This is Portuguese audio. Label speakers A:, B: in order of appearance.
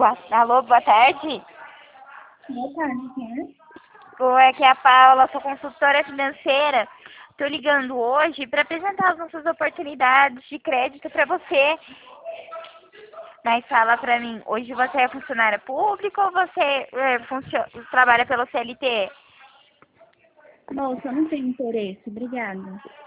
A: Alô, boa tarde.
B: Boa tarde, quem
A: Oi, aqui é a Paula, sou consultora financeira. Estou ligando hoje para apresentar as nossas oportunidades de crédito para você. Mas fala para mim, hoje você é funcionária pública ou você trabalha pelo CLT?
B: Moça, eu não tenho interesse, obrigada.